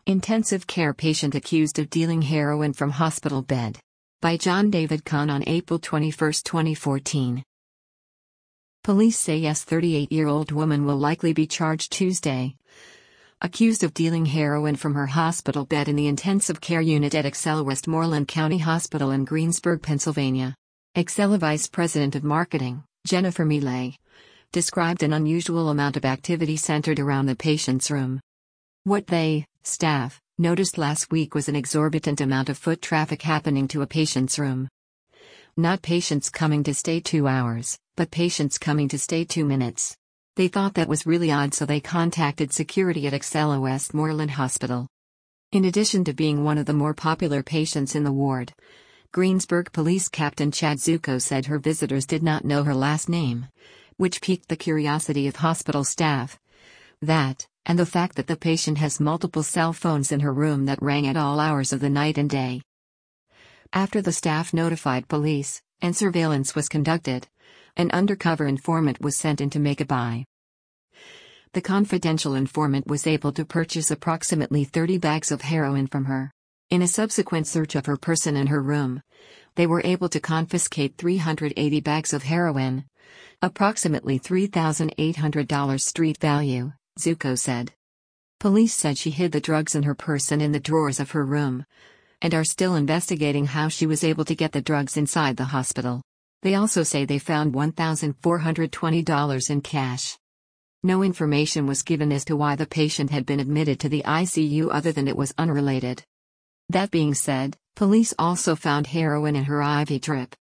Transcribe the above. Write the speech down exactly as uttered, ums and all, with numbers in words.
Intensive care patient accused of dealing heroin from hospital bed. By John David Kahn on April twenty-first, twenty fourteen. Police say yes thirty-eight-year-old woman will likely be charged Tuesday. Accused of dealing heroin from her hospital bed in the intensive care unit at Excella Westmoreland County Hospital in Greensburg, Pennsylvania. Excella Vice President of Marketing, Jennifer Millet, described an unusual amount of activity centered around the patient's room. What they, staff, noticed last week was an exorbitant amount of foot traffic happening to a patient's room. Not patients coming to stay two hours, but patients coming to stay two minutes. They thought that was really odd, so they contacted security at Excella Westmoreland Hospital. In addition to being one of the more popular patients in the ward, Greensburg Police Captain Chad Zuko said her visitors did not know her last name, which piqued the curiosity of hospital staff. That, and the fact that the patient has multiple cell phones in her room that rang at all hours of the night and day. After the staff notified police, and surveillance was conducted, an undercover informant was sent in to make a buy. The confidential informant was able to purchase approximately thirty bags of heroin from her. In a subsequent search of her person and her room, they were able to confiscate three hundred eighty bags of heroin, approximately three thousand eight hundred dollars street value, Zuko said. Police said she hid the drugs in her person in the drawers of her room, and are still investigating how she was able to get the drugs inside the hospital. They also say they found one thousand four hundred twenty dollars in cash. No information was given as to why the patient had been admitted to the I C U other than it was unrelated. That being said, police also found heroin in her I V drip.